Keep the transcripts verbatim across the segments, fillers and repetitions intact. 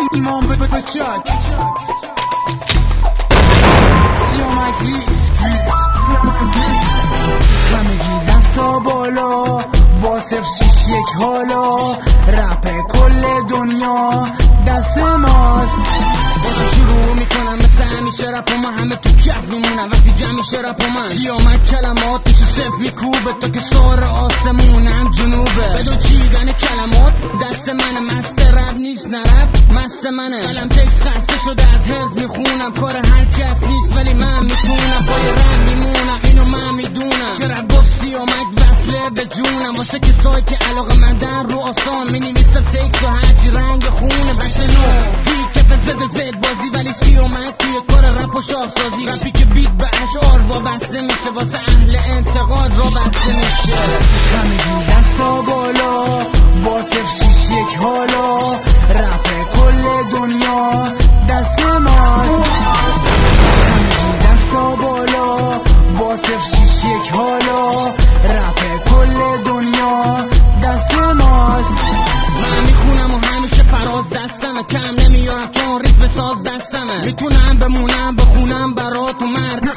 ایمان به به چک سیامک ریس همگی دستا بالا با صفر شیش یک حالا رپ کل دنیا دست ماست. واسه شروع میکنم مثل همیشه رپ ما همه تو کف میمونم وقتی جمع میشه رپ من سیامک کلماتشو صفر میکوبه تا که سار آسمونم جنوبه بدو چیدن کلمات دست منه مست رپ نیست نه رپ مست منه قلم تکس خسته شده از حفظ میخونم کار هر کس نیست ولی من میتونم پای رپ میمونم اینو من میدونم که رپ گفت سیامک وصله به جونم واسه کسایی که علاقه مندن رو آسان مینویسم تکس و هرچی رنگ خونه بشه نو توی کف زد زد بازی ولی سیامک توی کار رپ و شاهسازی رپی که بیت به اشعار وابسته میشه واسه اهل انتقاد را بسته میشه. همگی دستا بالا با صفر شیش یک حالا رپ کل دنیا دست ماست. همگی دستا بالا با صفر شیش یک حالا رپ کل دنیا دست ماست. من میخونم و همیشه فراز دستمه کم نمیارم چون ریتم ساز دستمه میتونم بمونم بخونم برات و مرد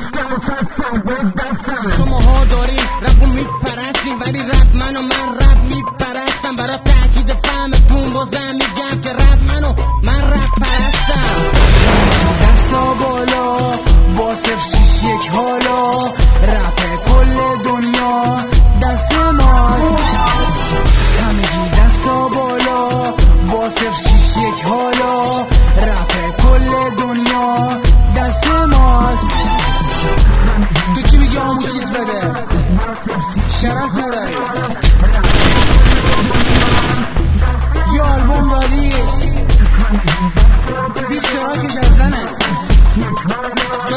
شماها دارین رپ و میپرستین ولی رپ من و من رپ میپرستم برای تأکید فهمتون بازم میگم که رپ من و من رپ پرستم. دستا بالا با صفر شیش یک حالا رپ کل دنیا دست ماست. همگی دستا بالا با صفر شیش یک حالا رپ کل دنیا دست ماست. تو چی میگی آمو چیز بده شرف نداری یه آلبوم داری بیست تراکش از زنه